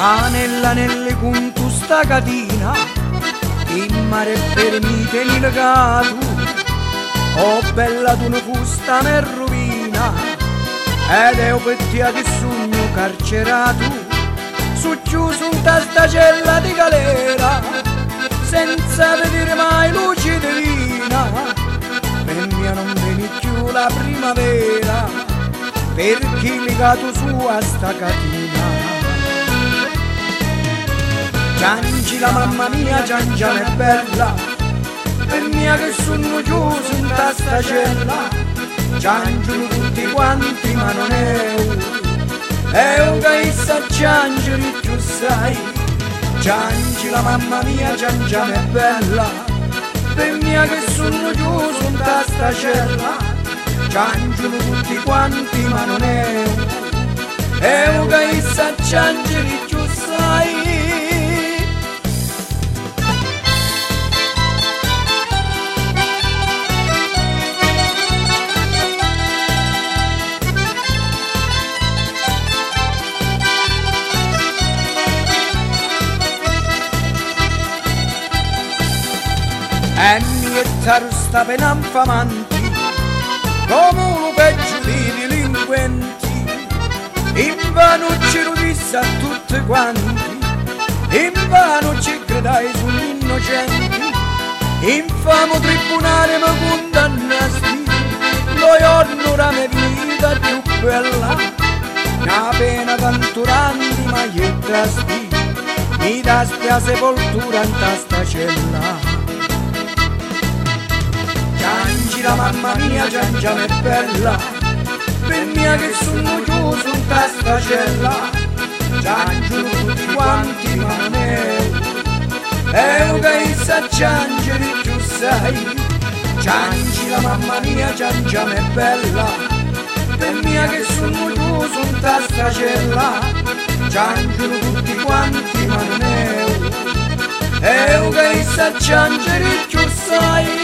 Anellanelle con tu sta catina, in mare per mi tieni legato. Oh bella tu ne fusta me rovina, ed è un pettia che sogno carcerato, su chiuso in testa cella di galera, senza vedere mai luce divina. Per mia non viene più la primavera, perché legato su a sta catina. Giangila mamma mia, Giangiana è bella, per mia che sono chiuso in testa cella. Giangiano tutti quanti ma non è un che sa giangere più sai. Giangila mamma mia, Giangiana è bella, per mia che sono chiuso in testa cella. Giangiano tutti quanti ma non è un che sa giangere più sai. E niente sta pena infamanti, come uno peggio di delinquenti. In vano ci lo disse a tutti quanti, in vano ci credai sono innocenti. Infamo tribunale mi condannasti, lo giorno la mia vita più bella. Una pena tanto grande ma gli trasti, mi dà spia sepoltura in tasta cella. Giangila mamma mia, Giangiana è bella, per mia che sono chiuso in testa cella. Giangiano tutti quanti ma non è un che sa giangere più sai. Giangila mamma mia, Giangiana è bella, per mia che sono chiuso in testa cella. Giangiano tutti quanti ma non è un che sa giangere più sai.